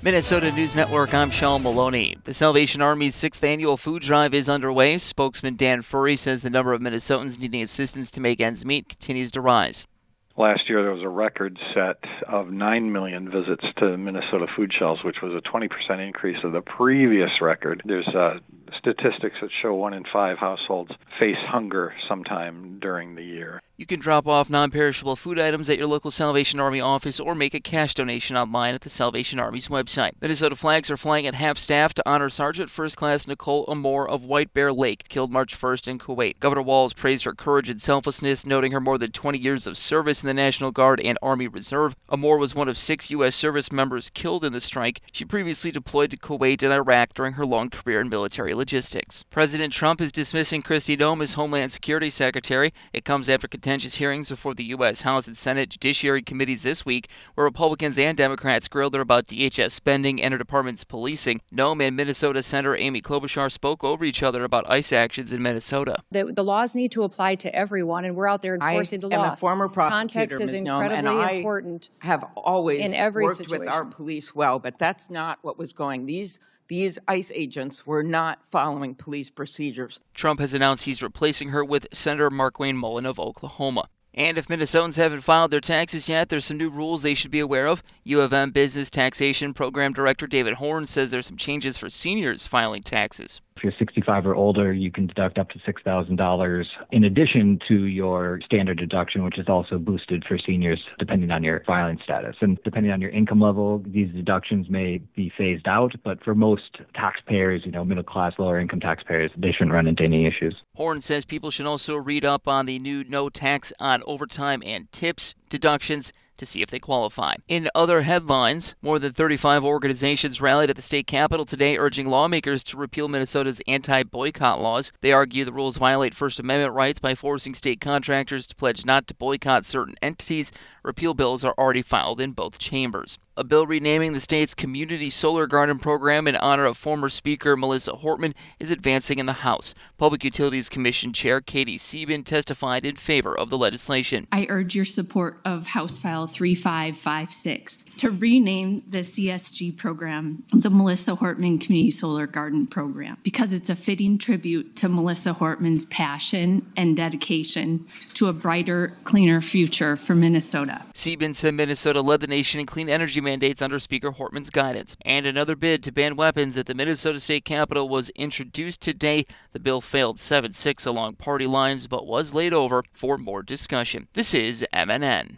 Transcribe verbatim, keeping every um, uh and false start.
Minnesota News Network, I'm Sean Maloney. The Salvation Army's sixth annual food drive is underway. Spokesman Dan Furry says the number of Minnesotans needing assistance to make ends meet continues to rise. Last year, there was a record set of nine million visits to Minnesota food shelves, which was a twenty percent increase of the previous record. There's uh, statistics that show one in five households face hunger sometime during the year. You can drop off non-perishable food items at your local Salvation Army office or make a cash donation online at the Salvation Army's website. Minnesota flags are flying at half-staff to honor Sergeant First Class Nicole Amor of White Bear Lake, killed March first in Kuwait. Governor Walz praised her courage and selflessness, noting her more than twenty years of service in the National Guard and Army Reserve. Amor was one of six U S service members killed in the strike. She previously deployed to Kuwait and Iraq during her long career in military logistics. President Trump is dismissing Kristi Noem as Homeland Security Secretary. It comes after contentious hearings before the U S House and Senate Judiciary Committees this week, where Republicans and Democrats grilled her about D H S spending and her department's policing. Noem and Minnesota Senator Amy Klobuchar spoke over each other about ICE actions in Minnesota. The, the laws need to apply to everyone, and we're out there enforcing I the law. am a former prosecutor, Context is Miz incredibly Noem, and I important. have always in every worked situation. with our police well, but that's not what was going. These These ICE agents were not following police procedures. Trump has announced he's replacing her with Senator Markwayne Mullin of Oklahoma. And if Minnesotans haven't filed their taxes yet, there's some new rules they should be aware of. U of M Business Taxation Program Director David Horn says there's some changes for seniors filing taxes. If you're sixty-five or older, you can deduct up to six thousand dollars in addition to your standard deduction, which is also boosted for seniors depending on your filing status. And depending on your income level, these deductions may be phased out, but for most taxpayers, you know, middle class, lower income taxpayers, they shouldn't run into any issues. Horn says people should also read up on the new no tax on overtime and tips deductions to see if they qualify. In other headlines, more than thirty-five organizations rallied at the state capitol today urging lawmakers to repeal Minnesota's anti-boycott laws. They argue the rules violate First Amendment rights by forcing state contractors to pledge not to boycott certain entities. Repeal bills are already filed in both chambers. A bill renaming the state's Community Solar Garden program in honor of former Speaker Melissa Hortman is advancing in the House. Public Utilities Commission Chair Katie Sieben testified in favor of the legislation. I urge your support of House File three five five six to rename the C S G program the Melissa Hortman Community Solar Garden program because it's a fitting tribute to Melissa Hortman's passion and dedication to a brighter, cleaner future for Minnesota. Sieben said Minnesota led the nation in clean energy mandates under Speaker Hortman's guidance. And another bid to ban weapons at the Minnesota State Capitol was introduced today. The bill failed seven six along party lines, but was laid over for more discussion. This is M N N.